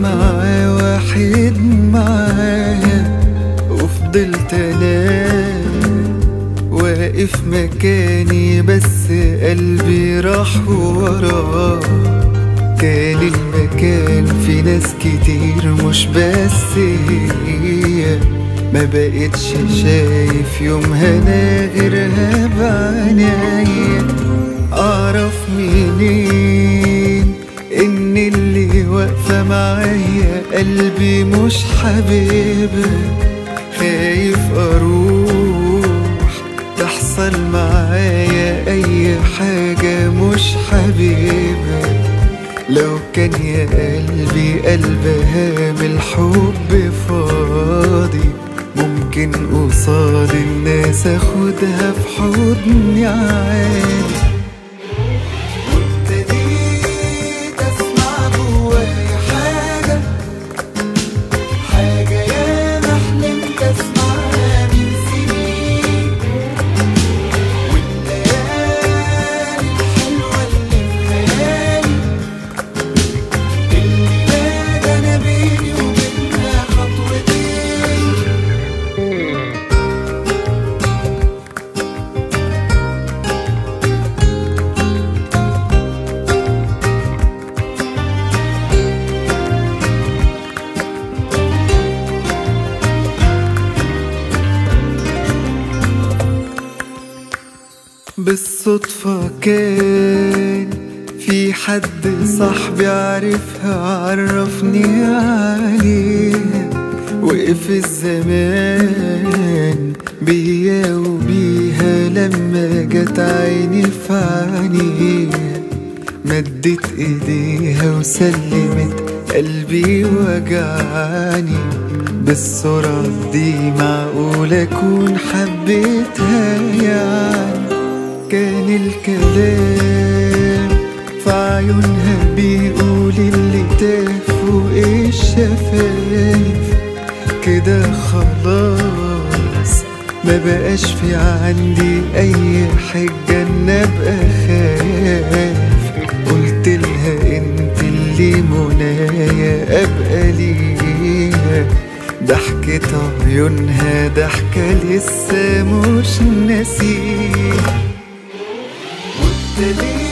معاه واحد معايا، وفضلت انام واقف مكاني بس قلبي راح وراه. كان المكان في ناس كتير مش بس هي، ما بقتش شايف يومها انا غيرها بعناية. اعرف منين ان اللي واقفة معايا قلبي مش حبيبها؟ خايف اروح تحصل معايا اي حاجة مش حبيبها. لو كان يا قلبي قلبها بالحب فاضي، ممكن قصاد الناس اخدها في حضني عادي. وابتديت اسمع جوايا حاجة ياما حلمت اسمعها من سنين، والليالي الحلوة اللي في خيالي اللي باد انا بيني وبينها خطوتين. بالصدفة كان في حد صاحبي عارفها عرفني عليها، وقف الزمان بيا وبيها لما جت عيني في عينيها. مدت ايديها وسلمت قلبي وجعني، بالسرعة دي معقول اكون حبيتها يعني؟ كان الكلام في عيونها بيقول اللي تاه فوق الشفايف. كده خلاص ما بقاش في عندي اي حجة ان ابقى خايف. قلت لها انت اللي منايا ابقى ليها، ضحكت عيونها ضحكة لسه مش ناسيها. وابتديت